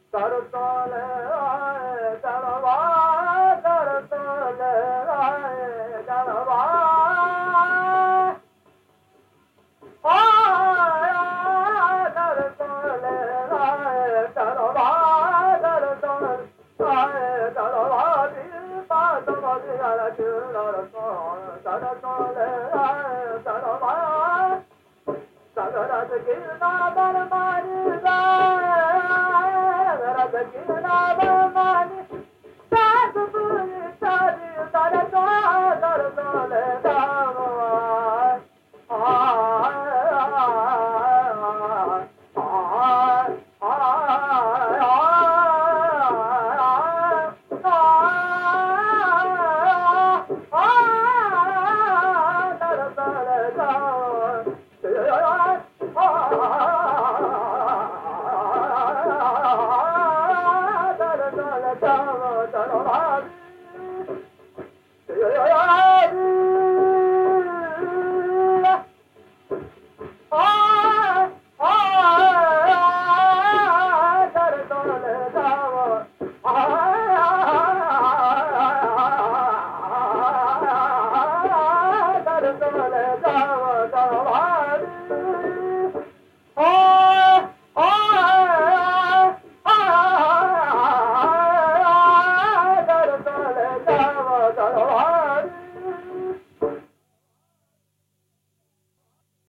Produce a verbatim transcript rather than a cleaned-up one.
करतले आए करवा करतले आए करवा आया करतले आए करवा करतले आए करवा दीपा समझ चुनर करतले आए करवा सगरत गिरना बरमा